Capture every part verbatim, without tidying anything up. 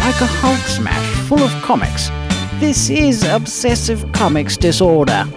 like a Hulk smash full of comics. This is Obsessive Comics Disorder.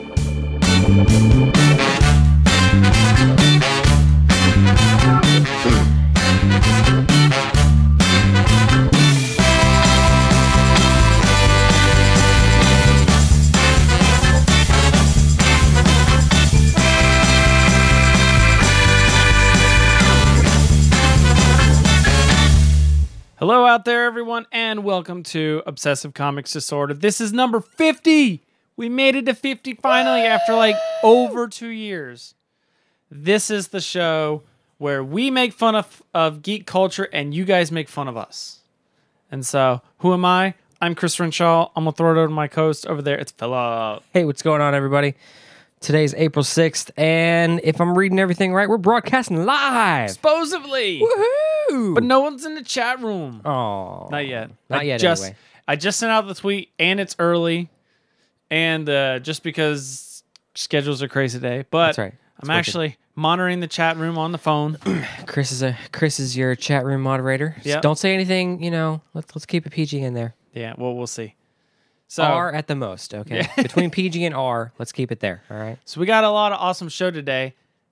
Hello out there, everyone, and welcome to Obsessive Comics Disorder. This is number fifty. We made it to fifty finally after like over two years. This is the show where we make fun of, of geek culture and you guys make fun of us. And so, who am I? I'm Chris Renshaw. I'm going to throw it over to my co-host over there. It's Philip. Hey, what's going on, everybody? Today's April sixth, and if I'm reading everything right, we're broadcasting live. Supposedly. Woohoo! But no one's in the chat room. Oh, Not yet. Not I yet, just, anyway. I just sent out the tweet, and it's early, and uh, just because schedules are crazy today. But That's right. I'm That's actually monitoring the chat room on the phone. Chris is a Chris is your chat room moderator. So Yep. don't say anything. You know, let's let's keep it P G in there. Yeah, well, we'll see. So, R at the most. Okay, Yeah. between P G and R, let's keep it there. All right. so we got a lot of awesome show today,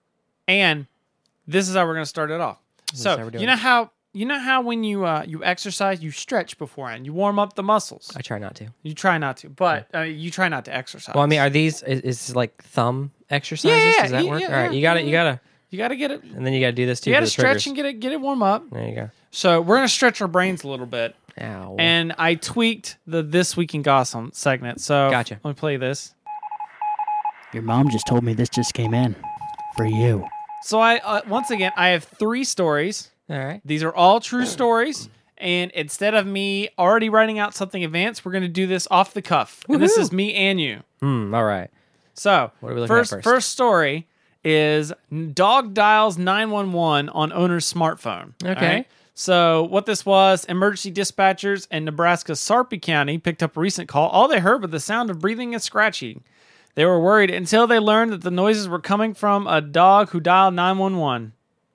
and this is how we're going to start it off. is So how we're doing you know it. how you know how when you uh, you exercise, you stretch beforehand, you warm up the muscles. I try not to. You try not to, but uh, you try not to exercise. Well, I mean, are these is, is this like thumb exercises? Yeah, yeah, Does that yeah, work? yeah, All right, yeah, you got to yeah, You got to you got to get it. and then you got to do this too. You got for to the stretch triggers. and get it get it warm up. There you go. So we're gonna stretch our brains a little bit, Ow. and I tweaked the This Week in Gotham segment. So Gotcha. let me play this. Your mom just told me this just came in. For you. So I uh, once again I have three stories. All right. These are all true stories, and instead of me already writing out something advanced, we're gonna do this off the cuff. And this Woohoo. is me and you. Hmm. All right. So What are we looking at first, first? first story is dog dials nine one one on owner's smartphone. Okay. All right? So what this was, emergency dispatchers in Nebraska's Sarpy County picked up a recent call. All they heard was the sound of breathing and scratching. They were worried until they learned that the noises were coming from a dog who dialed nine one one.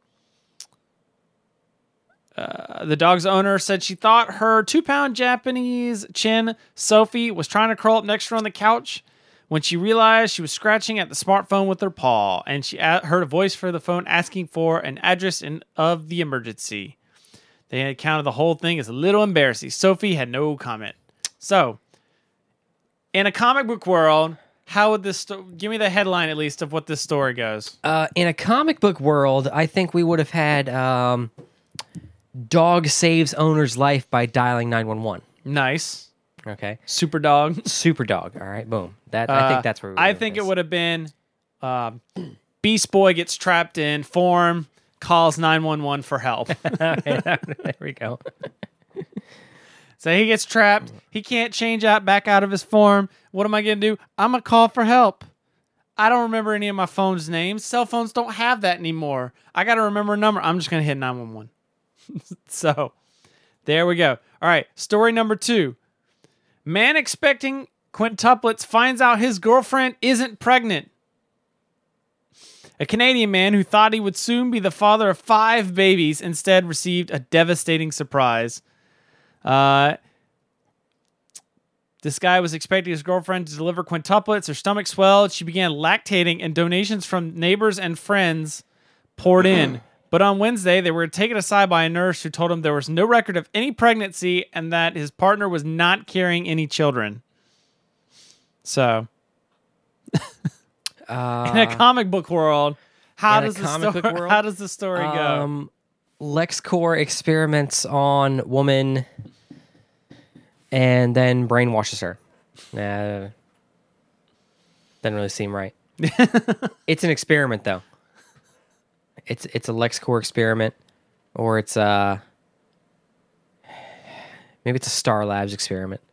Uh, the dog's owner said she thought her two-pound Japanese chin, Sophie, was trying to curl up next to her on the couch when she realized she was scratching at the smartphone with her paw, and she a- heard a voice for the phone asking for an address in, of the emergency. They had counted the whole thing as a little embarrassing. Sophie had no comment. So, in a comic book world, how would this sto- give me the headline at least of what this story goes? Uh, in a comic book world, I think we would have had um, dog saves owner's life by dialing nine one one. Nice. Okay. Super dog. Super dog. All right. Boom. That I think that's where we I would've think it this. would have been um, Beast Boy gets trapped in form, calls nine one one for help. Okay, there we go. So he gets trapped. He can't change out back out of his form. What am I going to do? I'm going to call for help. I don't remember any of my phone's names. Cell phones don't have that anymore. I got to remember a number. I'm just going to hit nine one one. So there we go. All right. Story number two. Man expecting quintuplets finds out his girlfriend isn't pregnant. A Canadian man who thought he would soon be the father of five babies instead received a devastating surprise. Uh, this guy was expecting his girlfriend to deliver quintuplets. Her stomach swelled. She began lactating, and donations from neighbors and friends poured in. But on Wednesday, they were taken aside by a nurse who told him there was no record of any pregnancy and that his partner was not carrying any children. So, Uh, in a comic book world, how in a does the comic story? book world? How does the story go? um, LexCorp experiments on woman and then brainwashes her. Uh, doesn't really seem right. It's an experiment, though. It's it's a LexCorp experiment, or it's uh maybe it's a Star Labs experiment.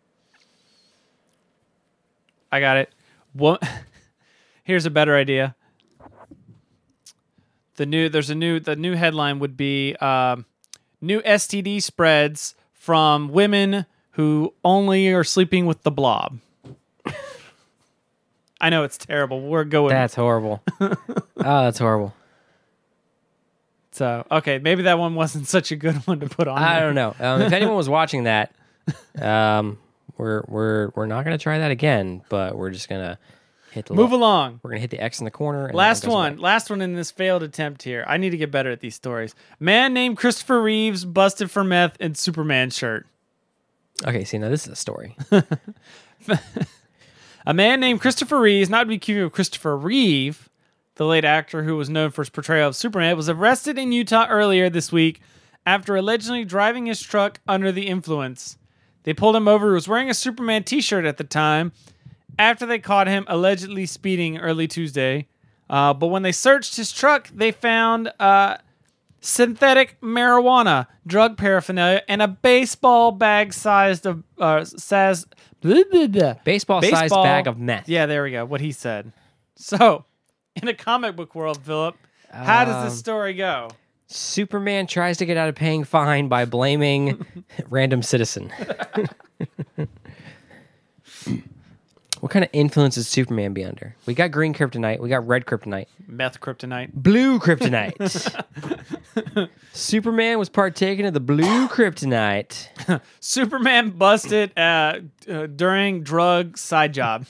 I got it. What? Here's a better idea. The new there's a new the new headline would be um, new S T D spreads from women who only are sleeping with the blob. I know it's terrible. We're going. That's horrible. Oh, that's horrible. So, okay, maybe that one wasn't such a good one to put on. I there. don't know. Um, if anyone was watching that, um, we're we're we're not gonna try that again, but we're just gonna hit the Move lo- along. We're gonna hit the X in the corner. And Last that goes one. away. Last one in this failed attempt here. I need to get better at these stories. Man named Christopher Reeves busted for meth in Superman shirt. Okay, see now this is a story. A man named Christopher Reeves, not to be confused with Christopher Reeve, the late actor who was known for his portrayal of Superman, was arrested in Utah earlier this week after allegedly driving his truck under the influence. They pulled him over. He was wearing a Superman t-shirt at the time after they caught him allegedly speeding early Tuesday. Uh, but when they searched his truck, they found uh, synthetic marijuana, drug paraphernalia, and a baseball bag sized of uh, size, blah, blah, blah. Baseball-sized Baseball- bag of meth. Yeah, there we go. What he said. So, in a comic book world, Philip, how does this Um, story go? Superman tries to get out of paying fine by blaming random citizen. What kind of influence does Superman be under? We got green kryptonite. We got red kryptonite. Meth kryptonite. Blue kryptonite. Superman was partaking of the blue kryptonite. Superman busted uh, uh, during drug side job.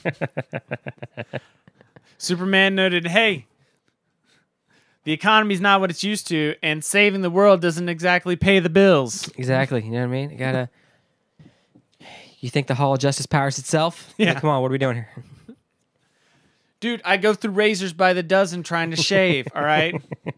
Superman noted, hey, the economy's not what it's used to, and saving the world doesn't exactly pay the bills. Exactly. You know what I mean? You gotta. You think the Hall of Justice powers itself? Yeah. Like, come on, what are we doing here? Dude, I go through razors by the dozen trying to shave, all right?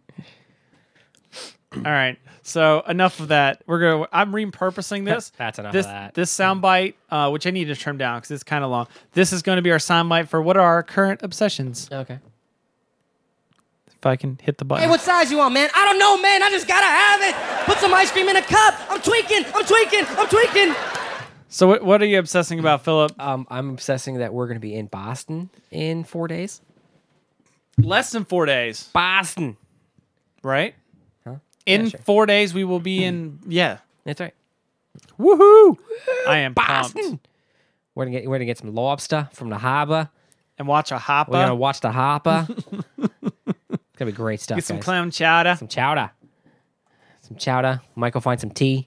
All right. So enough of that. We're going to I'm repurposing this. That's enough this, of that. This soundbite, uh, which I need to trim down because it's kind of long. This is going to be our soundbite for what are our current obsessions. Okay. If I can hit the button. Hey, what size you want, man? I don't know, man. I just gotta have it. Put some ice cream in a cup. I'm tweaking. I'm tweaking. I'm tweaking. So what, what are you obsessing about, Philip? Um, I'm obsessing that we're going to be in Boston in four days. Less than four days, Boston. right? Huh? In Yeah, sure. four days, we will be in, yeah. That's right. Woohoo! I am Boston. pumped. We're gonna get we're gonna get some lobster from the harbor. And watch a hopper. We're gonna watch the hopper. It's gonna be great stuff. Get some guys. clam chowder. Some chowder. Some chowder. Michael find some tea.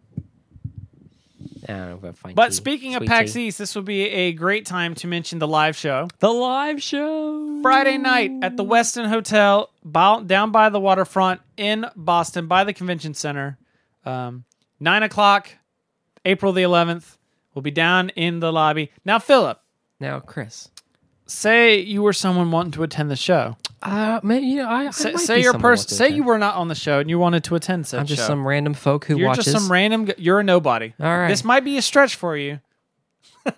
I don't know if I'll find But tea. speaking of Sweet PAX tea. East, this would be a great time to mention the live show. The live show. Friday night at the Westin Hotel, bo- down by the waterfront in Boston, by the Convention Center. Um, nine o'clock, April the eleventh. We'll be down in the lobby. Now, Philip, Now, Chris. say you were someone wanting to attend the show. Uh, man, you know, I, I Say, might say be you're a someone person. who wants to Say attend. you were not on the show and you wanted to attend said I'm just show. some random folk who You're watches. just some random. g- You're a nobody. All right. This might be a stretch for you. I'm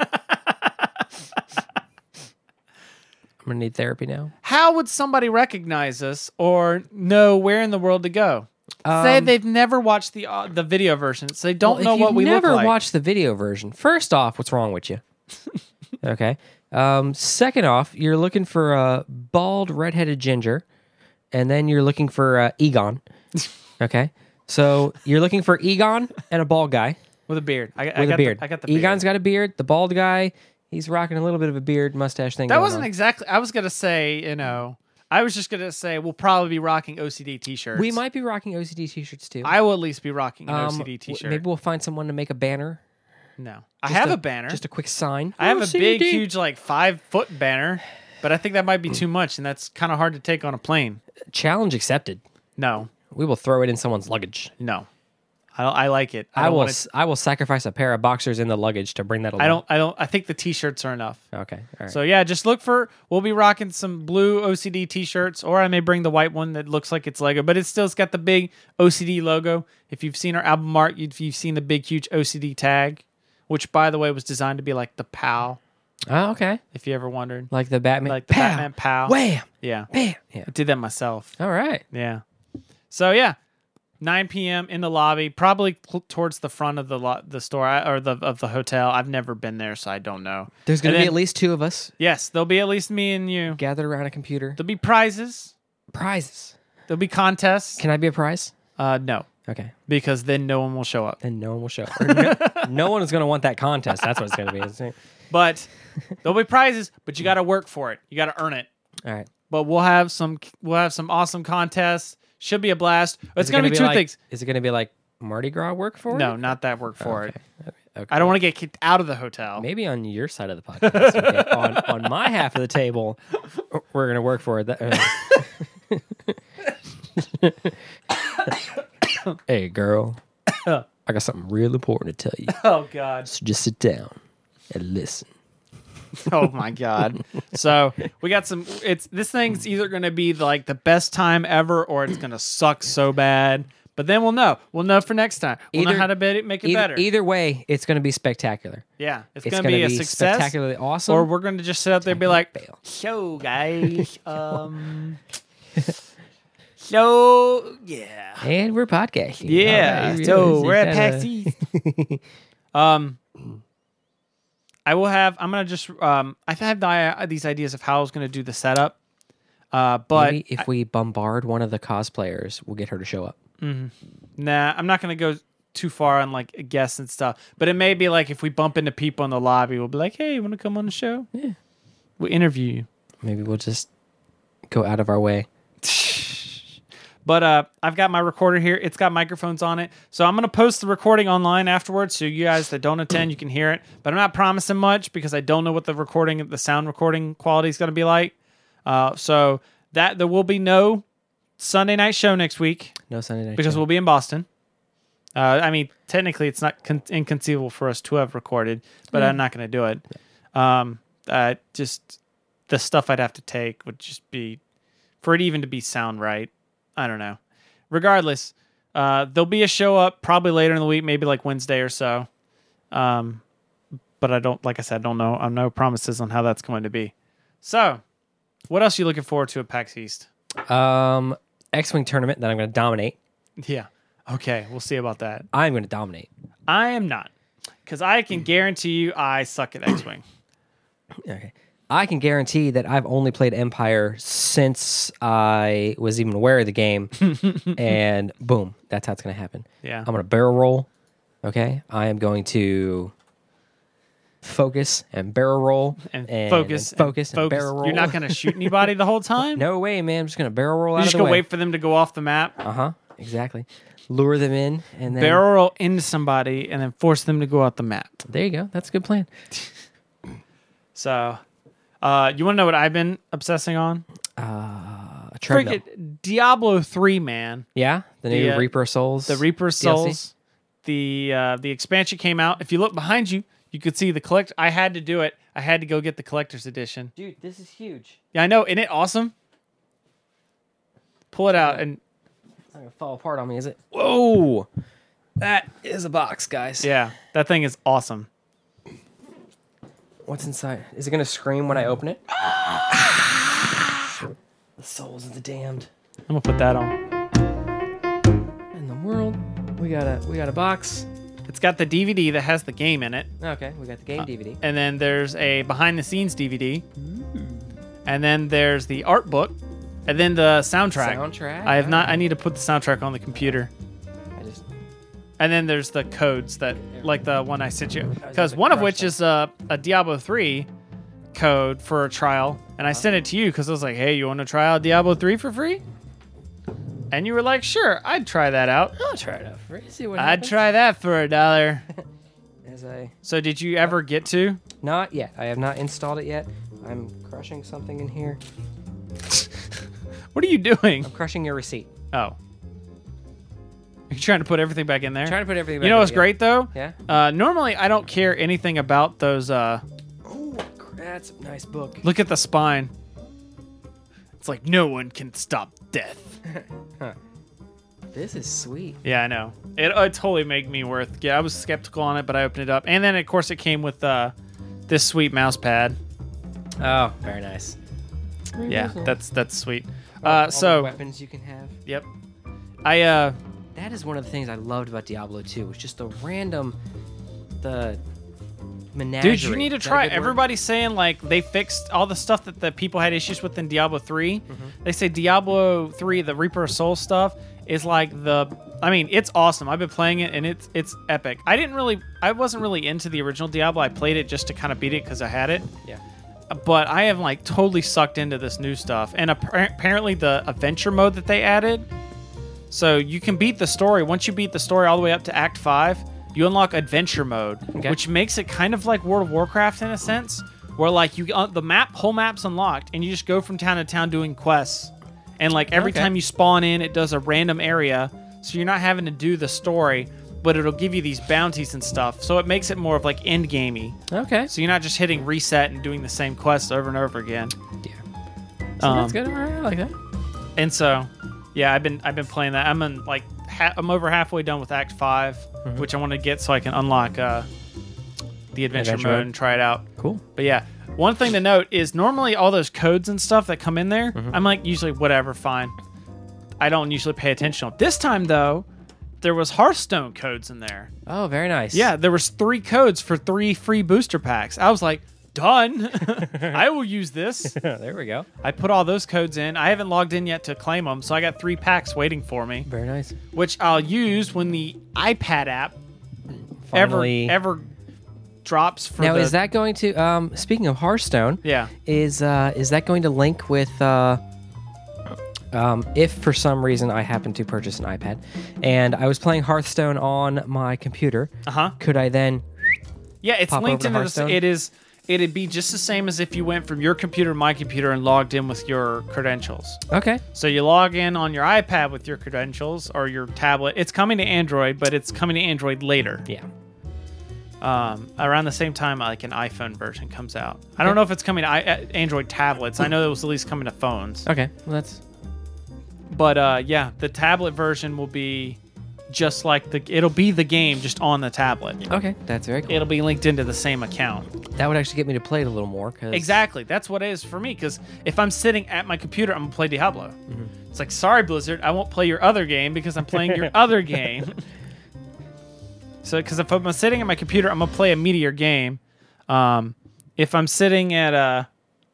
gonna need therapy now. How would somebody recognize us or know where in the world to go? Say Um, they've never watched the uh, the video version, so they don't Well, know if what you've we never look like. watched the video version, first off, what's wrong with you? Okay. Um, second off, you're looking for a bald, redheaded ginger, and then you're looking for uh, Egon. Okay. So you're looking for Egon and a bald guy With a beard. I, I with got a beard. The, I got the beard. Egon's got a beard. The bald guy, he's rocking a little bit of a beard mustache thing. That going wasn't on. exactly. I was gonna say, you know, I was just gonna say we'll probably be rocking O C D t-shirts. We might be rocking O C D t-shirts too. I will at least be rocking an Um, O C D w- t-shirt. Maybe we'll find someone to make a banner. no, I Just have a, banner. Just a quick sign. I have a big, O C D. huge, like five foot banner, but I think that might be too much, and that's kind of hard to take on a plane. Challenge accepted. No, We will throw it in someone's luggage. no, I don't, I like it. I, I, don't will. wanna- s I will sacrifice a pair of boxers in the luggage to bring that along. I don't. I don't. I think the t-shirts are enough. Okay. All right. So yeah, just look for. We'll be rocking some blue O C D t-shirts, or I may bring the white one that looks like it's Lego, but it's still's got the big O C D logo. If you've seen our album art, if you've seen the big, huge O C D tag, which by the way was designed to be like the POW. oh, okay. If you ever wondered, Like the Batman. like the Pow! Batman POW. Wham! Yeah, Bam! Yeah. I did that myself. All right. Yeah. So yeah, nine p.m. in the lobby, probably cl- towards the front of the lo- the store I- or the of the hotel. I've never been there, so I don't know. There's going And to be then- at least two of us Yes, there'll be at least me and you. gathered around a computer. There'll be prizes. Prizes. There'll be contests. Can I be a prize? Uh, no, Okay. because then no one will show up. Then no one will show. Or no, no one is going to want that contest. That's what it's going to be. Isn't it? But there'll be prizes, but you got to work for it. You got to earn it. All right. But we'll have some we'll have some awesome contests. Should be a blast. It's Is it going to be two like, things. Is it going to be like Mardi Gras work for it? No, not that work for Okay. it. Okay. I don't want to get kicked out of the hotel. Maybe on your side of the podcast. Okay? on, on my half of the table, we're going to work for it. That- uh. Hey, girl. I got something real important to tell you. Oh, God. So just sit down and listen. Oh my God. So we got some, it's, this thing's either going to be like the best time ever or it's going to suck so bad. But then we'll know. We'll know for next time. We'll know Either- how to bet it, make it Either, better. either way, it's going to be spectacular. Yeah. It's, It's going going to be to a be success. spectacularly awesome. Or we're going to just sit out there and be like, Fail. so guys, um, so yeah. And we're podcasting. Yeah. All right, So really, we're at kinda- PAX East. um, I will have, I'm going to just, um, I have the, these ideas of how I was going to do the setup. Uh, but Maybe if we bombard one of the cosplayers, we'll get her to show up. nah, I'm not going to go too far on like guests and stuff. But it may be like if we bump into people in the lobby, we'll be like, hey, you want to come on the show? Yeah. We'll interview you. Maybe we'll just go out of our way. But uh, I've got my recorder here. It's got microphones on it. So I'm going to post the recording online afterwards so you guys that don't attend, you can hear it. But I'm not promising much because I don't know what the recording, the sound recording quality is going to be like. Uh, so that there will be no Sunday night show next week No Sunday night. because show. we'll be in Boston. Uh, I mean, technically, it's not con- inconceivable for us to have recorded, but I'm not going to do it. Um, uh, just the stuff I'd have to take would just be for it even to be sound right. I don't know. Regardless, uh, there'll be a show up probably later in the week, maybe like Wednesday or so. Um, but I don't, like I said, don't know. I have no promises on how that's going to be. So, what else are you looking forward to at PAX East? um X-Wing tournament that I'm going to dominate. Yeah. Okay, we'll see about that. I'm going to dominate. I am not, because I can guarantee you I suck at X-Wing. Okay. I can guarantee that I've only played Empire since I was even aware of the game, and boom, that's how it's going to happen. Yeah. I'm going to barrel roll. Okay, I am going to focus and barrel roll and, and focus, and focus and, focus. barrel roll. You're not going to shoot anybody the whole time. No way, man. I'm just going to barrel roll You're out just of the going to way. wait for them to go off the map, Uh huh. Exactly. Lure them in and then barrel roll into somebody, and then force them to go out the map. there you go. That's a good plan. So, uh, you want to know what I've been obsessing on? Uh, a treadmill. Freaking Diablo three, man. Yeah, the new The, uh, Reaper Souls. The Reaper D L C? Souls. The uh, the expansion came out. If you look behind you, you could see the collect. I had to do it. I had to go get the collector's edition. Dude, this is huge. Yeah, I know. Isn't it awesome? Pull it out and It's not gonna fall apart on me, is it? Whoa, that is a box, guys. yeah, that thing is awesome. What's inside? Is it gonna scream when I open it? The souls of the damned. I'm gonna put that on. In the world, we got a we got a box. It's got the D V D that has the game in it, Okay, we got the game D V D. and then there's a behind the scenes D V D, and then there's the art book, and then the soundtrack. Soundtrack. I have not. I need to put the soundtrack on the computer, I just and then there's the codes that, like the one I sent you, about because to one of crush which that. is a, a Diablo three code for a trial, and I sent it to you because I was like, "Hey, you want to try out Diablo three for free?" And you were like, "Sure, I'd try that out. I'll try it out. For See what I'd happens. try that for a dollar." As I So, did you ever get to? not yet. I have not installed it yet. I'm crushing something in here. What are you doing? I'm crushing your receipt. Oh, you're trying to put everything back in there. Trying to put everything. Back You know in what's together. great though? Yeah. Uh, normally, I don't care anything about those. Uh, Oh, that's a nice book. look at the spine. It's like no one can stop death. This is sweet. Yeah, I know. It, it totally made me worth. Yeah, I was skeptical on it, but I opened it up, and then of course it came with uh, this sweet mouse pad. Oh, very nice. Yeah, that's that's sweet. All- Uh, all the so weapons you can have. yep, I uh, That is one of the things I loved about Diablo two. Was just the random, the menagerie. dude, you need to Is that a try. good word? Everybody's saying like they fixed all the stuff that the people had issues with in Diablo three. Mm-hmm. They say Diablo three, the Reaper of Souls stuff, is like the. I mean, it's awesome. I've been playing it and it's it's epic. I didn't really, I wasn't really into the original Diablo. I played it just to kind of beat it because I had it. Yeah. But I am like totally sucked into this new stuff. And appa- apparently the adventure mode that they added So you can beat the story. Once you beat the story all the way up to Act five, you unlock Adventure Mode, Okay. which makes it kind of like World of Warcraft in a sense, where like you uh, the map, whole map's unlocked, and you just go from town to town doing quests. And like every Okay. time you spawn in, it does a random area, so you're not having to do the story, but it'll give you these bounties and stuff. So it makes it more of like end gamey. Okay. So you're not just hitting reset and doing the same quests over and over again. Yeah. So Um, that's good. All right, I like that. And so, yeah, I've been I've been playing that. I'm in like ha- I'm over halfway done with Act Five, Mm-hmm. which I want to get so I can unlock uh, the adventure, Adventure mode mode. and try it out. Cool. But yeah, one thing to note is normally all those codes and stuff that come in there, Mm-hmm. I'm like usually whatever, fine. I don't usually pay attention. This time though, there was Hearthstone codes in there. Oh, very nice. Yeah, there was three codes for three free booster packs. I was like, done. I will use this. There we go. I put all those codes in. I haven't logged in yet to claim them, so I got three packs waiting for me, Very nice. which I'll use when the iPad app Finally. ever ever drops for Now, the, is that going to? Um, speaking of Hearthstone, yeah. is uh, is that going to link with? Uh, um, if for some reason I happen to purchase an iPad, and I was playing Hearthstone on my computer, Uh-huh. could I then? Yeah, it's Pop linked over to into this. Hearthstone? It is it'd be just the same as if you went from your computer to my computer and logged in with your credentials. Okay. So you log in on your iPad with your credentials or your tablet. It's coming to Android, but it's coming to Android later. Yeah. Um, around the same time, like an iPhone version comes out. I don't know if it's coming to I- uh, Android tablets. I know it was at least coming to phones. Okay. Well, that's But uh, yeah, the tablet version will be just like the. It'll be the game just on the tablet. okay. That's very cool. It'll be linked into the same account. That would actually get me to play it a little more. Cause Exactly. That's what it is for me. Because if I'm sitting at my computer, I'm gonna play Diablo. It's like, sorry, Blizzard, I won't play your other game because I'm playing your other game. So, because if I'm sitting at my computer, I'm gonna play a Meteor game. Um, if I'm sitting at a,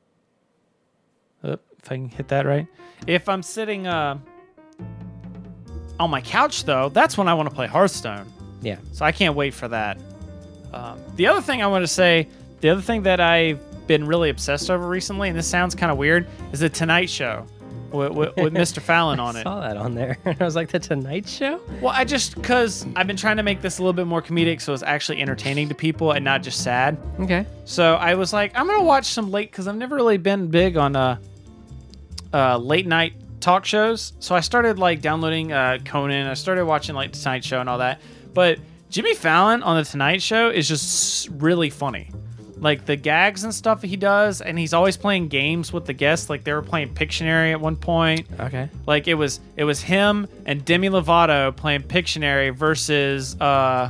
Oop, if I can hit that right. If I'm sitting uh, on my couch, though, that's when I want to play Hearthstone. Yeah. So I can't wait for that. Um, the other thing I want to say, the other thing that I've been really obsessed over recently, and this sounds kind of weird, is the Tonight Show with, with, with Mister Fallon on I it. saw that on there. I was like, the Tonight Show. Well, I just because I've been trying to make this a little bit more comedic, so it's actually entertaining to people and not just sad. Okay. So I was like, I'm gonna watch some late because I've never really been big on uh, uh, late night talk shows. So I started like downloading uh, Conan. I started watching like Tonight Show and all that. But Jimmy Fallon on the Tonight Show is just really funny. Like the gags and stuff he does, and he's always playing games with the guests. Like they were playing Pictionary at one point. Okay. Like it was it was him and Demi Lovato playing Pictionary versus uh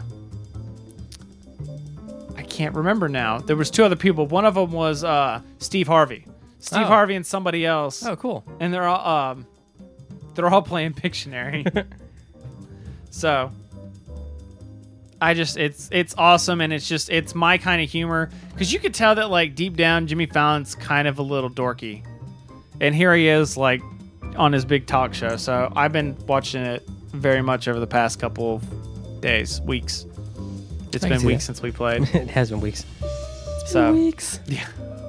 I can't remember now. There was two other people. One of them was uh Steve Harvey. Steve Oh. Harvey and somebody else. Oh, cool. And they're all um they're all playing Pictionary. So I just it's it's awesome, and it's just it's my kind of humor, because you could tell that like deep down Jimmy Fallon's kind of a little dorky, and here he is like on his big talk show. So I've been watching it very much over the past couple of days, weeks. It's I can been see weeks that. since we played. It has been weeks. So weeks. yeah.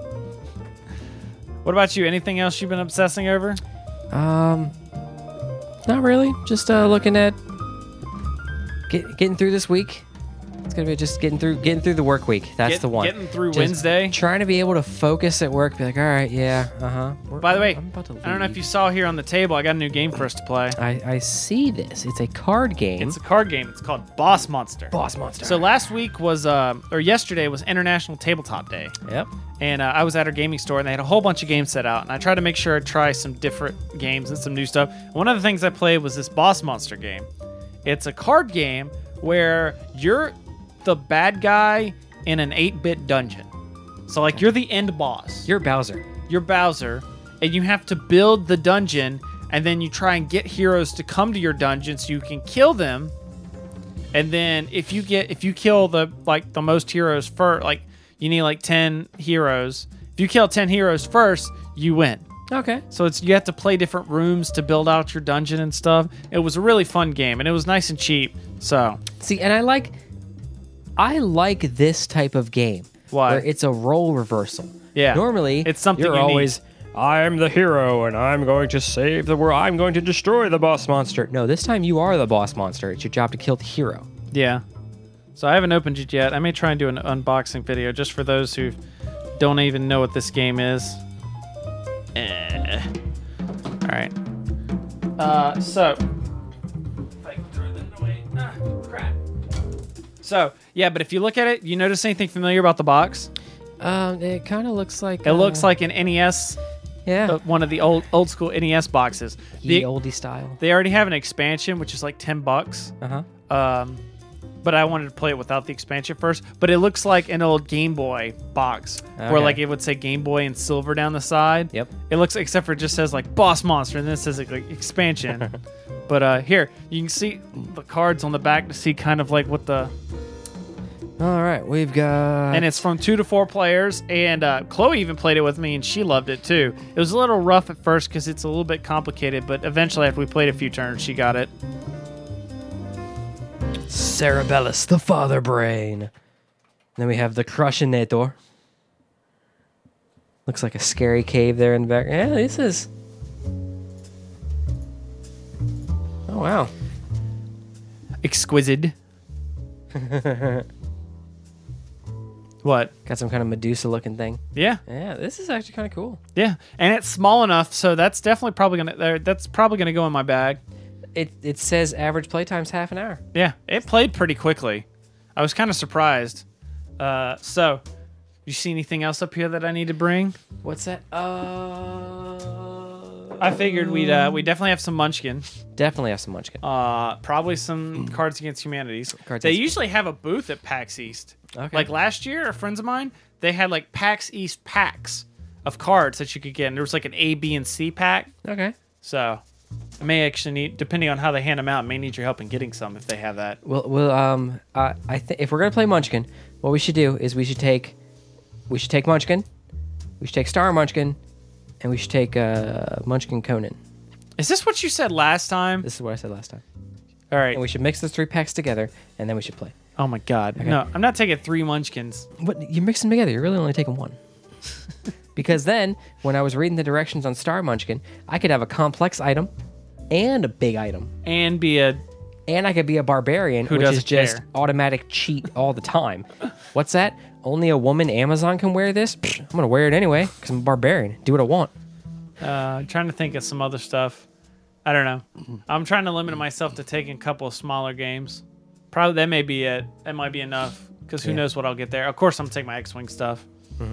What about you? Anything else you've been obsessing over? Um, not really. Just uh, looking at get, getting through this week. It's gonna be just getting through getting through the work week. That's Get- the one. Getting through Just Wednesday. Trying to be able to focus at work. Be like, all right, yeah, uh huh. By the way, I'm about to I don't know if leave. you saw here on the table, I got a new game for us to play. I I see this. It's a card game. It's a card game. It's called Boss Monster. Boss Monster. So last week was, uh, or yesterday was International Tabletop Day. Yep. And uh, I was at our gaming store, and they had a whole bunch of games set out. And I tried to make sure I'd try some different games and some new stuff. One of the things I played was this Boss Monster game. It's a card game where you're the bad guy in an eight-bit dungeon. So, like, you're the end boss. You're Bowser. You're Bowser, and you have to build the dungeon, and then you try and get heroes to come to your dungeon so you can kill them. And then if you get if you kill the like the most heroes first, like you need like ten heroes. If you kill ten heroes first, you win. Okay. So it's you have to play different rooms to build out your dungeon and stuff. It was a really fun game, and it was nice and cheap. So See, and I like, I like this type of game. Why? Where it's a role reversal. Yeah. Normally, It's something you're unique. always I'm the hero and I'm going to save the world. I'm going to destroy the boss monster. No, this time you are the boss monster. It's your job to kill the hero. Yeah. So I haven't opened it yet. I may try and do an unboxing video just for those who don't even know what this game is. Eh. All right. Uh, so. If I can throw that away. Ah, crap. So, yeah, but if you look at it, you notice anything familiar about the box? Um, it kind of looks like... It uh, looks like an N E S, Yeah. uh, one of the old old school N E S boxes. The The, oldie style. they already have an expansion, which is like ten bucks. Uh-huh. Um, but I wanted to play it without the expansion first. But it looks like an old Game Boy box, where Okay. like it would say Game Boy in silver down the side. Yep. It looks, except for it just says like Boss Monster, and then it says like expansion. But uh, here you can see the cards on the back to see kind of like what the. All right, we've got... And it's from two to four players, and uh, Chloe even played it with me, and she loved it too. It was a little rough at first because it's a little bit complicated, but eventually, after we played a few turns, she got it. Cerebellus, the father brain. Then we have the Crushinator. Looks like a scary cave there in the back. Yeah, this is... Oh, wow. Exquisite. What? Got some kind of Medusa-looking thing. Yeah, Yeah, this is actually kind of cool. yeah, and it's small enough, so that's definitely probably gonna. uh, That's probably gonna go in my bag. It it says average playtime's half an hour. Yeah, it played pretty quickly. I was kind of surprised. Uh, so, you see anything else up here that I need to bring? What's that? Uh... I figured we'd uh, we definitely have some Munchkin. Definitely have some Munchkin. Uh, probably some Cards Against Humanities. Cards they Against- usually have a booth at PAX East. Okay. Like last year, friends of mine, they had like PAX East packs of cards that you could get. And there was like an A, B, and C pack. Okay. So I may actually need, depending on how they hand them out, I may need your help in getting some if they have that. Well, well, um, uh, I think if we're gonna play Munchkin, what we should do is we should take, we should take Munchkin, we should take Star Munchkin, and we should take uh, Munchkin Conan. Is this what you said last time? This is what I said last time. All right. And we should mix those three packs together, and then we should play. Oh my God. No, I'm not taking three Munchkins. What you mix them together? You're really only taking one. Because then, when I was reading the directions on Star Munchkin, I could have a complex item and a big item. And be a. And I could be a barbarian, Who which is doesn't just care? automatic cheat all the time. What's that? Only a woman Amazon can wear this? Pfft, I'm going to wear it anyway because I'm a barbarian. Do what I want. Uh, I'm trying to think of some other stuff. I don't know. I'm trying to limit myself to taking a couple of smaller games. Probably that may be it. That might be enough. Because who Yeah. knows what I'll get there. Of course, I'm going to take my X-Wing stuff.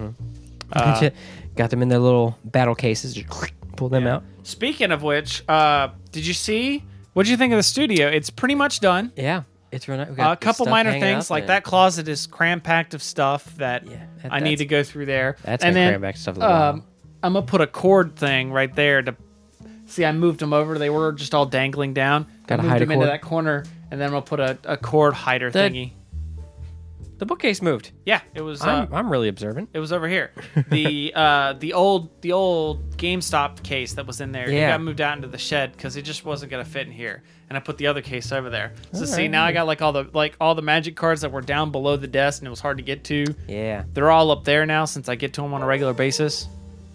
Uh, Got them in their little battle cases. Just pull them Yeah. out. Speaking of which, uh, did you see? What did you think of the studio? It's pretty much done. Yeah. It's real nice. We Uh, got a the couple stuff minor hanging things, up like and- that closet is cram-packed of stuff that Yeah, that- I need that's- to go through there. that's and been then cram-packed stuff as well. um, I'm gonna put a cord thing right there to see. I moved them over; they were just all dangling down. Gotta I moved hide a them into cord. that corner, and then I'm gonna put a, a cord hider The- thingy. The bookcase moved. Yeah, it was. Uh, I'm, I'm really observant. it was over here. The uh, the old the old GameStop case that was in there. It Yeah. got moved out into the shed because it just wasn't gonna fit in here. And I put the other case over there. So see, Alright. now I got like all the like all the Magic cards that were down below the desk and it was hard to get to. Yeah. They're all up there now since I get to them on a regular basis.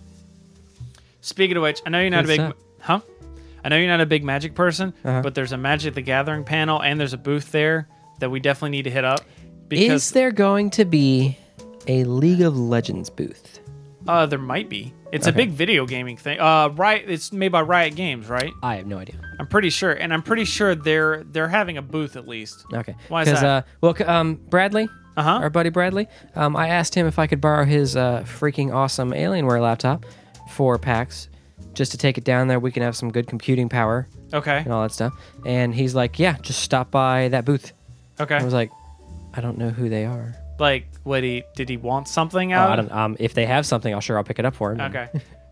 Speaking of which, I know you're not Good a big, stuff. huh? I know you're not a big Magic person, Uh-huh. but there's a Magic the Gathering panel and there's a booth there that we definitely need to hit up Is because there going to be a League of Legends booth? uh, there might be. It's a Okay. big video gaming thing. Uh, Riot. It's made by Riot Games, right? I have no idea. I'm pretty sure, and I'm pretty sure they're they're having a booth at least. Okay. Why is Because, that? uh, well, c- um, Bradley, Uh huh. our buddy Bradley, um, I asked him if I could borrow his uh, freaking awesome Alienware laptop for PAX, just to take it down there. We can have some good computing power Okay. and all that stuff. And he's like, "Yeah, just stop by that booth." Okay. I was like, "I don't know who they are." Like, what he did he want something Oh, out? I don't. Um, if they have something, I'll sure I'll pick it up for him. Okay.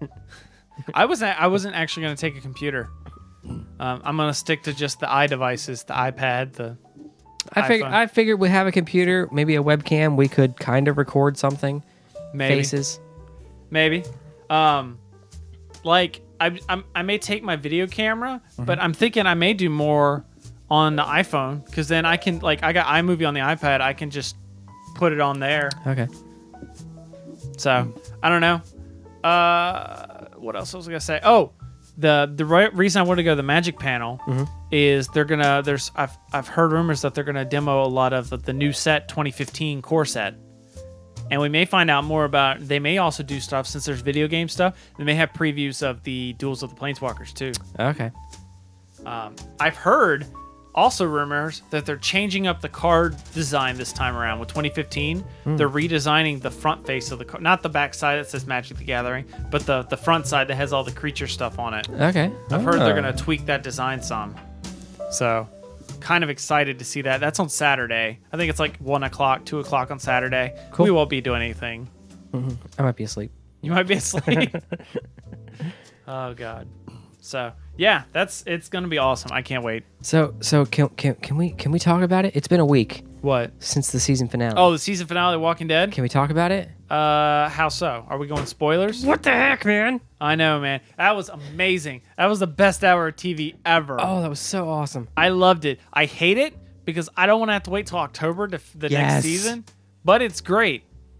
I wasn't. I wasn't actually going to take a computer. Um, I'm going to stick to just the iDevices, the iPad, the. I figured. iPhone. I figured we have a computer, maybe a webcam. We could kind of record something. Maybe. Faces. Maybe. Um, like I, I'm, I may take my video camera, but I'm thinking I may do more on the iPhone because then I can like I got iMovie on the iPad. I can just put it on there. Okay. So I don't know. Uh, what else was I gonna say? Oh, the the right reason I wanted to go to the Magic panel Mm-hmm. is they're gonna. There's I've I've heard rumors that they're gonna demo a lot of the, the new set twenty fifteen core set, and we may find out more about. They may also do stuff since there's video game stuff. They may have previews of the Duels of the Planeswalkers too. Okay. Um, I've heard also rumors that they're changing up the card design this time around with twenty fifteen. Hmm. They're redesigning the front face of the card, not the back side that says Magic the Gathering, but the, the front side that has all the creature stuff on it. Okay. I've heard they're Ah. going to tweak that design some. So, kind of excited to see that. That's on Saturday. I think it's like one o'clock, two o'clock on Saturday. Cool. We won't be doing anything. I might be asleep. You might be asleep. Oh, God. So, yeah, that's it's going to be awesome. I can't wait. So so can can can we can we talk about it? It's been a week What? since the season finale. Oh, the season finale of Walking Dead? Can we talk about it? Uh, how so? Are we going spoilers? What the heck, man? I know, man. That was amazing. That was the best hour of T V ever. Oh, that was so awesome. I loved it. I hate it because I don't want to have to wait till October to f- the Yes. next season, but it's great.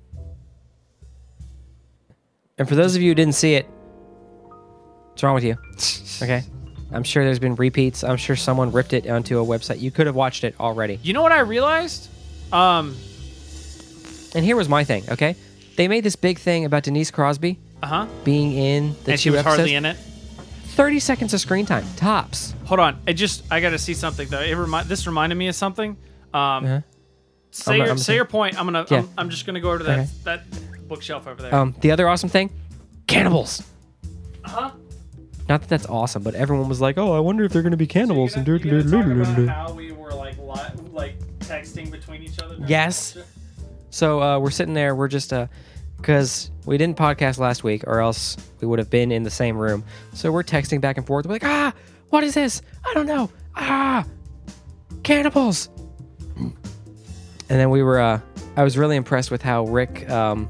And for those of you who didn't see it, what's wrong with you? Okay. I'm sure there's been repeats. I'm sure someone ripped it onto a website. You could have watched it already. You know what I realized? Um, And here was my thing, okay? They made this big thing about Denise Crosby uh huh. being in the And two she was episodes. hardly in it. thirty seconds of screen time, tops. Hold on. I just I got to see something though. It remi- this reminded me of something. Um, Uh-huh. say I'm- your I'm- say your point. I'm gonna. Yeah. I'm, I'm just gonna go over to that Okay. that bookshelf over there. Um, the other awesome thing, cannibals. uh huh. Not that that's awesome, but everyone was like, "Oh, I wonder if they're going to be cannibals." and you gonna, you gonna talk about do-do-do-do-do-do. how we were like li- like texting between each other? during Yes. the shit? So uh, we're sitting there. We're just uh, because we didn't podcast last week, or else we would have been in the same room. So we're texting back and forth. We're like, "Ah, what is this? I don't know. Ah, cannibals." And then we were. Uh, I was really impressed with how Rick. Um,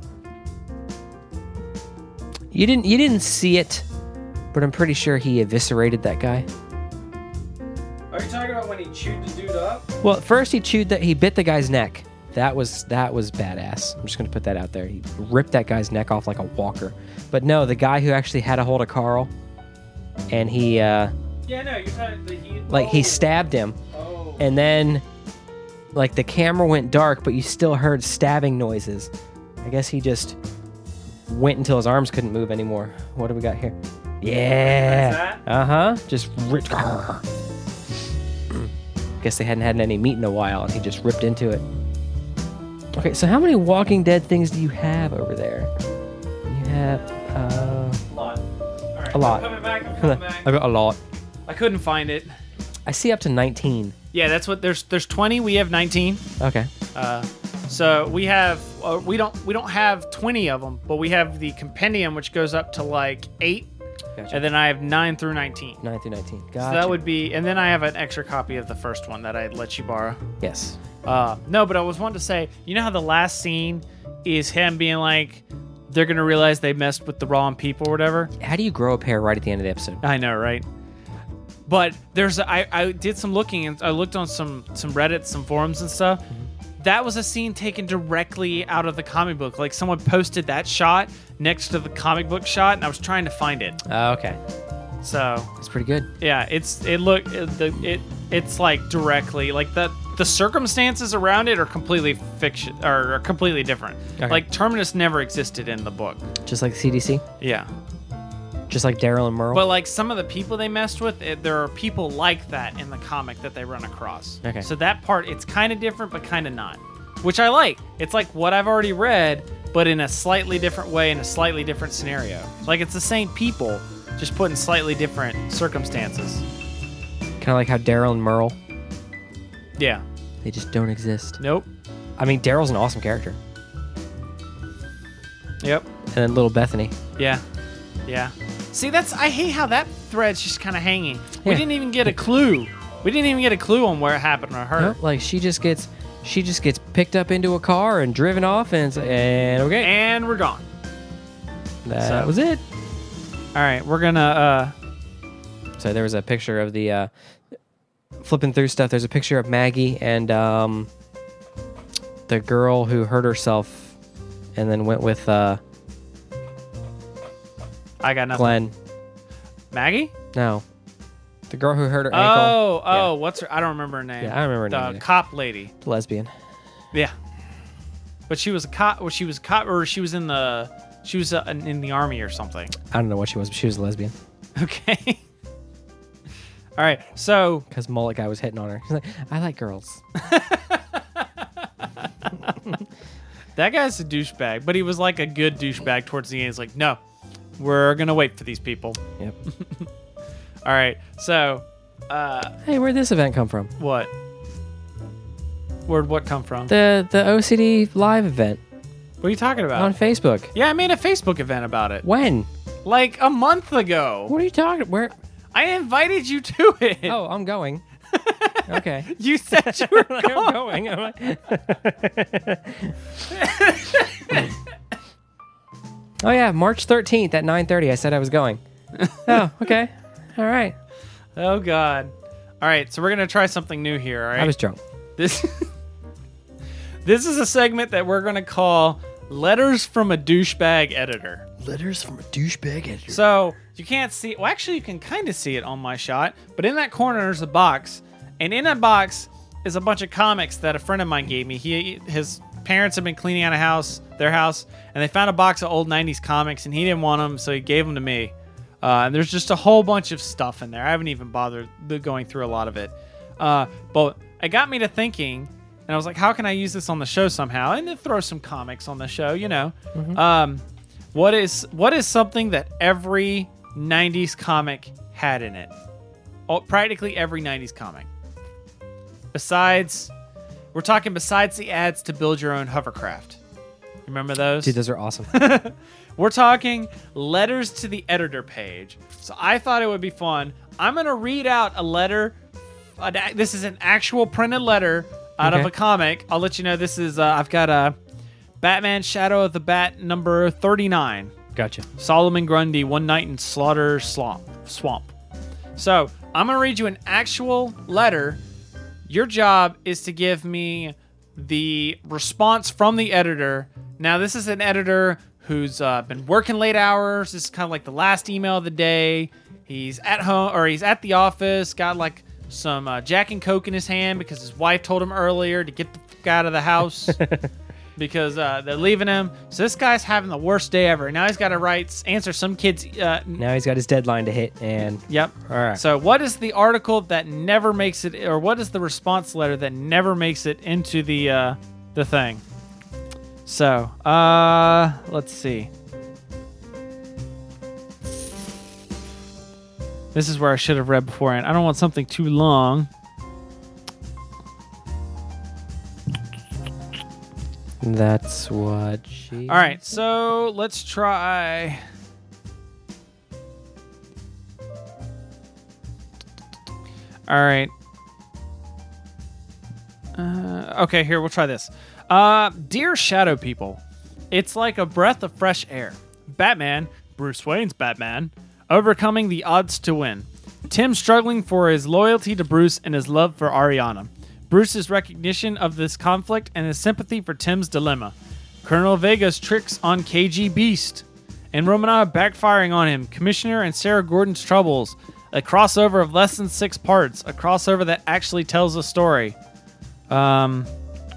you didn't. You didn't see it, but I'm pretty sure he eviscerated that guy. Are you talking about when he chewed the dude up? Well, first he chewed that. He bit the guy's neck. That was that was badass. I'm just gonna put that out there. He ripped that guy's neck off like a walker. But no, the guy who actually had a hold of Carl, and he uh, Yeah, no, you're talking the he. like oh, he stabbed him, Oh. and then like the camera went dark, but you still heard stabbing noises. I guess he just went until his arms couldn't move anymore. What do we got here? Yeah. That's that? Uh huh. Just ripped. Guess they hadn't had any meat in a while, and he just ripped into it. Okay, so how many Walking Dead things do you have over there? You have uh, a lot. All right, a lot. I'm coming back. I'm coming back. I got a lot. I couldn't find it. I see up to nineteen. Yeah, that's what there's. There's twenty. We have nineteen. Okay. Uh, so we have. Uh, we don't. We don't have twenty of them, but we have the compendium, which goes up to like eight, Gotcha. and then I have nine through nineteen. nine through nineteen. Gotcha. So that would be, and then I have an extra copy of the first one that I let you borrow. Yes. Uh, no, but I was wanting to say, you know how the last scene is him being like, they're gonna realize they messed with the wrong people or whatever. How do you grow a pair right at the end of the episode? I know, right? But there's, a, I, I did some looking and I looked on some some Reddit, some forums and stuff. That was a scene taken directly out of the comic book. Like someone posted that shot next to the comic book shot, and I was trying to find it. Oh, okay. So That's pretty good. yeah, it's it look it, the it it's like directly like the the circumstances around it are completely fiction or are completely different. Okay. Like Terminus never existed in the book. Just like the C D C. Yeah. Just like Daryl and Merle. But like some of the people they messed with, it, there are people like that in the comic that they run across. Okay. So that part, it's kind of different, but kind of not, which I like. It's like what I've already read, but in a slightly different way, in a slightly different scenario. Like it's the same people, just put in slightly different circumstances. Kind of like how Daryl and Merle, Yeah. they just don't exist. Nope. I mean, Daryl's an awesome character. Yep. And then little Bethany. Yeah. Yeah. See, that's I hate how that thread's just kind of hanging. We Yeah. didn't even get a clue. We didn't even get a clue on where it happened to her. Nope, like she just gets, she just gets picked up into a car and driven off, and it's, and okay, And we're gone. that so- was it. All right, we're gonna. uh So there was a picture of the uh, flipping through stuff. There's a picture of Maggie and um, the girl who hurt herself, and then went with uh, I got nothing. Glenn. Maggie? No. The girl who hurt her ankle. Oh, oh, Yeah. what's her? I don't remember her name. Yeah, I remember her the name either. cop lady. The lesbian. Yeah, but she was a cop. Or she was a cop, or she was in the she was uh, in in the army or something. I don't know what she was, but she was a lesbian. Okay. All right. So Because mullet guy was hitting on her. He's like, I like girls. that guy's a douchebag, but he was like a good douchebag towards the end. He's like, no, we're gonna wait for these people. Yep. All right. So, uh, Hey, where'd this event come from? what? Where'd what come from? The the O C D live event What are you talking about? on Facebook. Yeah, I made a Facebook event about it When? like a month ago. What are you talking? Where? I invited you to it. Oh, I'm going. Okay. You said you were I'm going. going. I'm like- oh yeah, March thirteenth at nine thirty. I said I was going. Oh, okay. All right. Oh God. All right, so we're gonna try something new here. All right. I was drunk. This. This is a segment that we're gonna call "Letters from a Douchebag Editor." Letters from a douchebag editor. So you can't see. Well, actually, you can kind of see it on my shot. But in that corner, there's a box, and in that box is a bunch of comics that a friend of mine gave me. He, his parents have been cleaning out a house, their house, and they found a box of old nineties comics, and he didn't want them, so he gave them to me. Uh, and there's just a whole bunch of stuff in there. I haven't even bothered going through a lot of it. Uh, but it got me to thinking, and I was like, how can I use this on the show somehow? And then throw some comics on the show, you know. Mm-hmm. Um, what is what is something that every nineties comic had in it? Oh, practically every nineties comic. Besides, we're talking besides the ads to build your own hovercraft. Remember those? Dude, those are awesome. We're talking letters to the editor page. So I thought it would be fun. I'm going to read out a letter. Uh, this is an actual printed letter out Okay. of a comic. I'll let you know this is, uh, I've got a Batman Shadow of the Bat number thirty-nine. Gotcha. Solomon Grundy, One Night in Slaughter Swamp. Swamp. So I'm going to read you an actual letter. Your job is to give me the response from the editor. Now, this is an editor who's uh, been working late hours. This is kind of like the last email of the day. He's at home, or he's at the office, got like some uh, Jack and Coke in his hand because his wife told him earlier to get the fuck out of the house because uh, they're leaving him. So this guy's having the worst day ever. Now he's got to write, answer some kid's... Uh, Now he's got his deadline to hit, and Yep. all right. So what is the article that never makes it, or what is the response letter that never makes it into the uh, the thing? So, uh, let's see. This is where I should have read beforehand. I don't want something too long. That's what she. All right, so let's try. All right. Uh, okay, here, we'll try this. Uh, Dear Shadow People, it's like a breath of fresh air. Batman, Bruce Wayne's Batman, overcoming the odds to win. Tim struggling for his loyalty to Bruce and his love for Ariana. Bruce's recognition of this conflict and his sympathy for Tim's dilemma. Colonel Vega's tricks on K G Beast. And Romanoff backfiring on him. Commissioner and Sarah Gordon's troubles. A crossover of less than six parts. A crossover that actually tells a story. Um,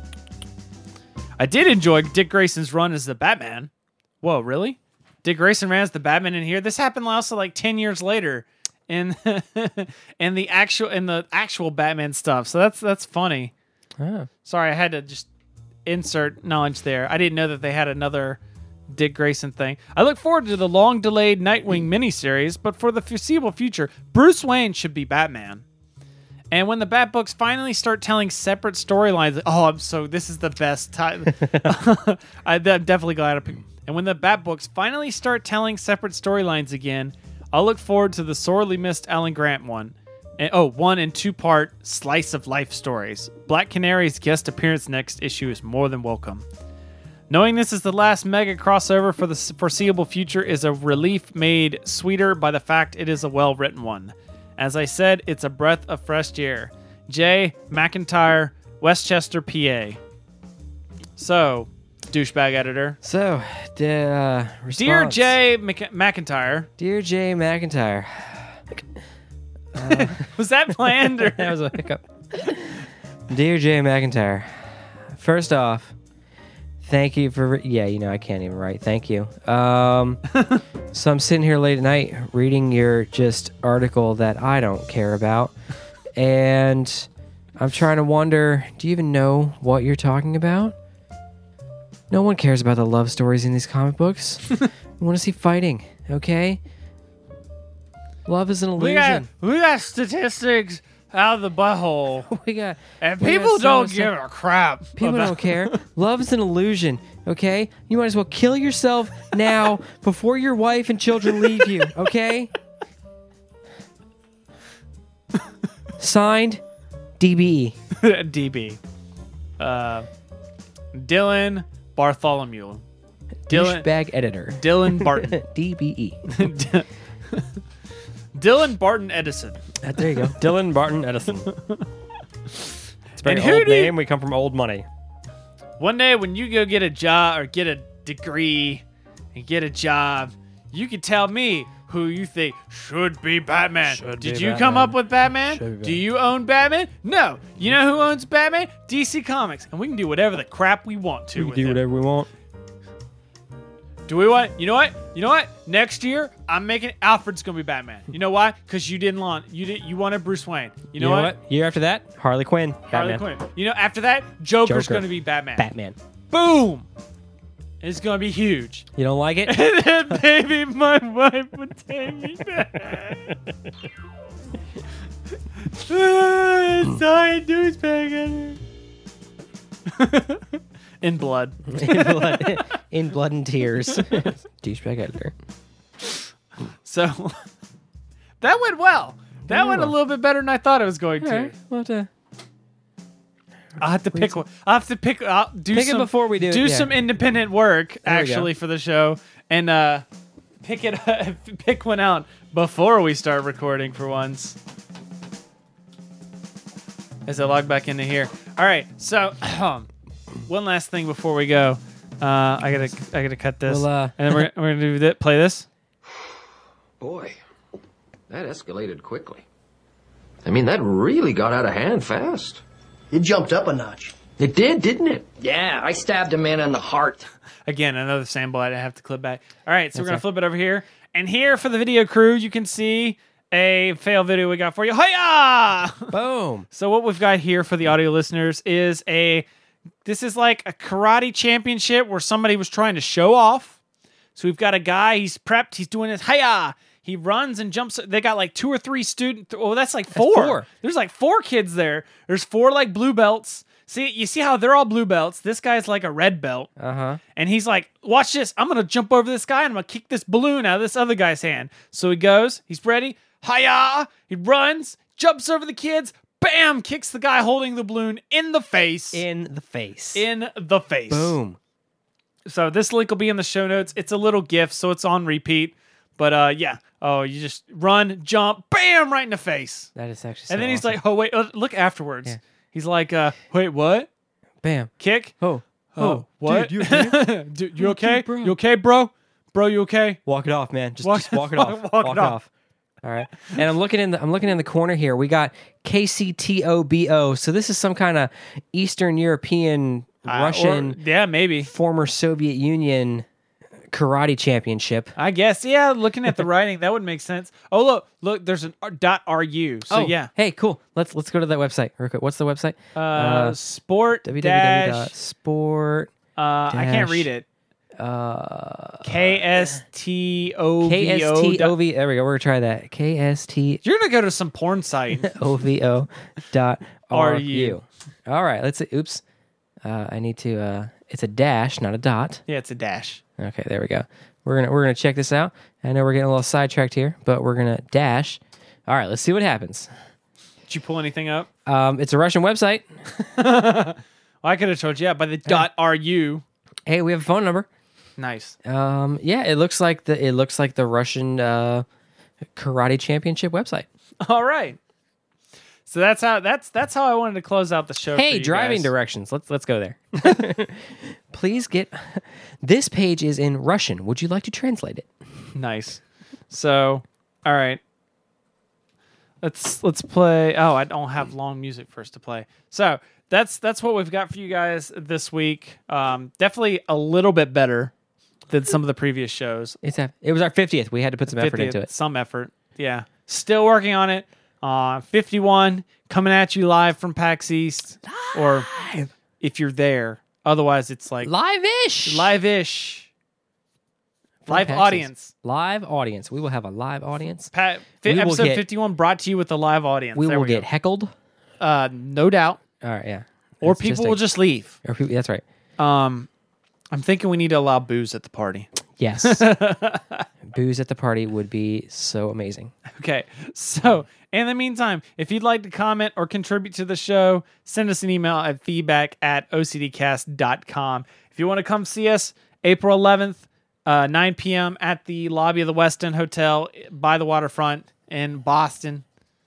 I did enjoy Dick Grayson's run as the Batman. Whoa, really? Dick Grayson ran as the Batman in here. This happened also like ten years later in in the actual in the actual Batman stuff. So that's that's funny. Oh. Sorry, I had to just insert knowledge there. I didn't know that they had another Dick Grayson thing. I look forward to the long-delayed Nightwing miniseries, but for the foreseeable future, Bruce Wayne should be Batman. And when the Bat books finally start telling separate storylines, oh, I'm so this is the best time. I'm definitely glad. I picked. And when the Bat books finally start telling separate storylines again, I'll look forward to the sorely missed Alan Grant one. And, oh, one and two part slice of life stories. Black Canary's guest appearance next issue is more than welcome. Knowing this is the last mega crossover for the foreseeable future is a relief made sweeter by the fact it is a well-written one. As I said, it's a breath of fresh air. J. McIntyre, Westchester, P A. So, douchebag editor. So, uh, Dear response. Jay Mc- McIntyre, Dear Jay McIntyre. was that planned? Or? That was a hiccup. Dear Jay McIntyre, first off, thank you for re- yeah, you know I can't even write. Thank you. Um, so I'm sitting here late at night reading your just article that I don't care about, and I'm trying to wonder, do you even know what you're talking about? No one cares about the love stories in these comic books. We want to see fighting, okay? Love is an we got illusion. we got statistics out of the butthole, We got and we got people so don't much give stuff. a crap. People about- don't care. Love is an illusion, okay? You might as well kill yourself now before your wife and children leave you, okay? Signed, D B E. D B. Uh, Dylan Bartholomew. Dylan Douchebag editor. Dylan Barton. D B E. Dylan Barton Edison. Uh, there you go. Dylan Barton Edison. It's a very And who old do you- name. We come from old money. One day when you go get a job or get a degree and get a job, you can tell me who you think should be Batman. Should Did be you come Batman. up with Batman? Should be Do you own Batman? No. You know who owns Batman? D C Comics. And we can do whatever the crap we want to We with can do it. whatever we want. Do we want? You know what? You know what? Next year, I'm making Alfred's gonna be Batman. You know why? Because you didn't want you did you wanted Bruce Wayne. You know, what? Year after that, Harley Quinn. Harley Batman. Quinn. You know, after that, Joker's Joker. gonna be Batman. Batman. Boom! It's gonna be huge. You don't like it? And then maybe my wife would take me back. Sorry, douchebag. In blood. In blood, in blood and tears. Douchebag editor. So that went well. That went a well. little bit better than I thought it was going to. All right. Well, to I'll have to pick one. I'll have to pick. I'll do Pick it some before we do it, do yeah. some independent work There we go. actually for the show and uh, pick it. Pick one out before we start recording for once. As I log back into here. All right. So one last thing before we go. Uh, I gotta I gotta cut this Well, uh, and then we're we're gonna do that. Play this. Boy, that escalated quickly. I mean, that really got out of hand fast. It jumped up a notch. It did, didn't it? Yeah, I stabbed a man in the heart. Again, another sample I have to clip back. All right, so we're going to okay. flip it over here. And here for the video crew, you can see a fail video we got for you. Hiya! boom. So what we've got here for the audio listeners is a, this is like a karate championship where somebody was trying to show off. So we've got a guy, he's prepped, he's doing this, hiya! He runs and jumps. They got like two or three students. Oh, that's like four. four. There's like four kids there. There's four like blue belts. See, you see how they're all blue belts. This guy's like a red belt. Uh huh. And he's like, watch this. I'm going to jump over this guy and I'm going to kick this balloon out of this other guy's hand. So he goes, he's ready. Hiya! He runs, jumps over the kids, bam! Kicks the guy holding the balloon in the face. In the face. In the face. boom. So this link will be in the show notes. It's a little GIF, so it's on repeat. But uh, yeah. Oh, you just run, jump, bam! Right in the face. That is actually. So and then he's awesome. like, oh, wait, uh, look afterwards. Yeah. He's like, uh, wait, what? bam. Kick? Oh. Oh, what? Dude, you okay? Dude, you okay? Okay, bro. You okay, bro? Bro, you okay? Walk it off, man. Just Walk- just walk it walk- off. walk it off. All right. And I'm looking in the I'm looking in the corner here. We got K C T O B O. So this is some kind of Eastern European, Uh, or- Russian, yeah, maybe. former Soviet Union karate championship. I guess. Yeah, looking at the writing, that would make sense. Oh, look, look. There's an R- dot ru. So oh, yeah, Hey, cool. Let's let's go to that website. real quick. What's the website? uh, sport w w w dash. dot sport Uh, I can't dash- read it. uh K S T O V K S O. T O V. There we go. We're gonna try that. K S T You're gonna go to some porn site. O V O dot R R U. U. All right. Let's see. Oops. Uh, I need to. Uh, it's a dash, not a dot. Yeah, it's a dash. Okay, there we go. We're gonna we're gonna check this out. I know we're getting a little sidetracked here, but we're gonna dash. All right, let's see what happens. Did you pull anything up? Um, it's a Russian website. Well, I could have told you. Yeah, by the dot ru. Hey, we have a phone number. Nice. Um, yeah, it looks like the it looks like the Russian uh, karate championship website. All right. So that's how that's that's how I wanted to close out the show. for Hey, you driving guys. directions. Let's let's go there. Please get. This page is in Russian. Would you like to translate it? Nice. So, all right. Let's let's play. Oh, I don't have long music for us to play. So that's that's what we've got for you guys this week. Um, definitely a little bit better than some of the previous shows. It's a, it was our fiftieth. We had to put some effort fiftieth, into it. Some effort. Yeah. Still working on it. Uh, fifty-one coming at you live from PAX East. Or if you're there. Otherwise, it's like Live-ish. live-ish. From Live PAX audience. East. Live audience. We will have a live audience. Pa- fi- We will episode get- fifty-one brought to you with a live audience. We There will go. get heckled. Uh, no doubt. All right, yeah. Or It's people a- will just leave. Or people, that's right. Um, I'm thinking we need to allow booze at the party. Yes. Booze at the party would be so amazing. Okay, so in the meantime, if you'd like to comment or contribute to the show, send us an email at feedback at o c d cast dot com. If you want to come see us, April eleventh, uh, nine p.m. at the lobby of the Westin Hotel by the waterfront in Boston.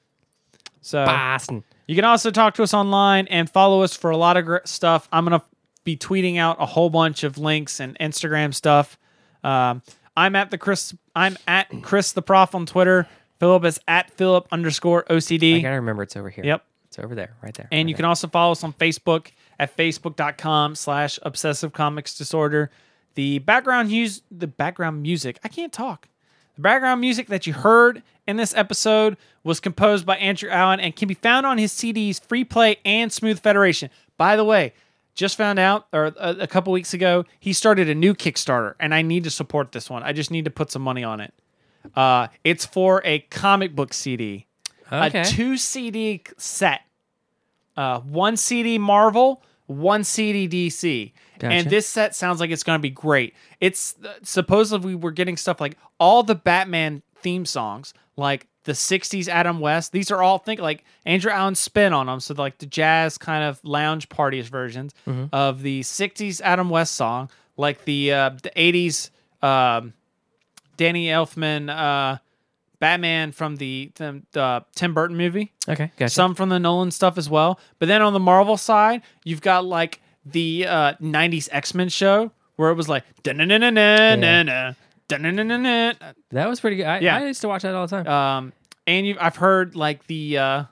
So Boston. you can also talk to us online and follow us for a lot of gr- stuff. I'm going to be tweeting out a whole bunch of links and Instagram stuff. Um, I'm at the Chris. I'm at Chris the Prof on Twitter. Philip is at Philip underscore O C I D. gotta remember it's over here. Yep. It's over there, right there. And right you there. can also follow us on Facebook at facebook.com slash obsessive comics disorder. The background use the background music. I can't talk. The background music that you heard in this episode was composed by Andrew Allen and can be found on his C Ds Free Play and Smooth Federation. By the way, just found out, or a, a couple weeks ago, he started a new Kickstarter, and I need to support this one. I just need to put some money on it. Uh, it's for a comic book C D, Okay. a two C D set, uh, one C D Marvel, one C D D C. Gotcha. And this set sounds like it's going to be great. It's uh, supposedly we're getting stuff like all the Batman theme songs, like the sixties Adam West. These are all think like Andrew Allen's spin on them. So like the jazz kind of lounge partyish versions of the sixties Adam West song, like the uh, the eighties um, Danny Elfman uh, Batman from the, the, the Tim Burton movie. Okay, gotcha. Some from the Nolan stuff as well. But then on the Marvel side, you've got like the uh, nineties X-Men show where it was like da-na-na-na-na-na, da-na-na-na-na. That was pretty good. I, Yeah. I used to watch that all the time. Um, and you, I've heard like the uh,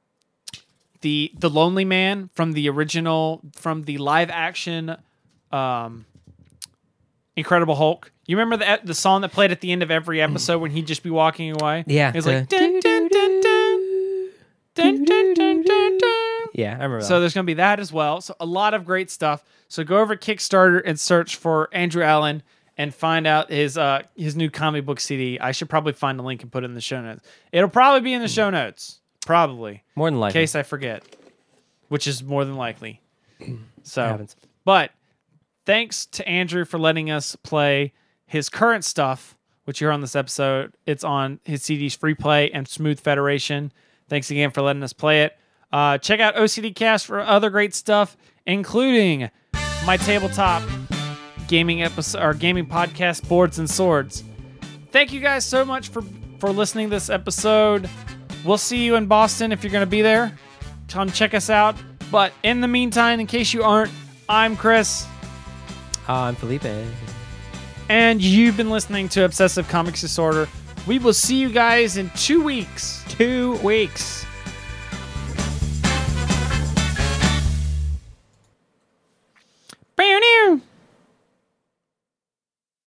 the the Lonely Man from the original, from the live action um, Incredible Hulk. You remember the the song that played at the end of every episode when he'd just be walking away? Yeah, it was the like dun, dun, dun, dun, dun, dun, dun, dun, dun. yeah, I remember So that. there's going to be that as well. So a lot of great stuff. So go over to Kickstarter and search for Andrew Allen and find out his uh his new comic book C D. I should probably find a link and put it in the show notes. It'll probably be in the show notes, probably, More than in likely. case I forget, which is more than likely. So, happens. but thanks to Andrew for letting us play his current stuff, which you heard on this episode. It's on his C Ds Free Play and Smooth Federation. Thanks again for letting us play it. Uh, check out O C D Cast for other great stuff, including my tabletop gaming episode or gaming podcast, Boards and Swords. Thank you guys so much for for listening to this episode. We'll see you in Boston if you're going to be there. Come check us out. But in the meantime, in case you aren't, I'm Chris, I'm Felipe. and you've been listening to Obsessive Comics Disorder. We will see you guys in two weeks. Two weeks.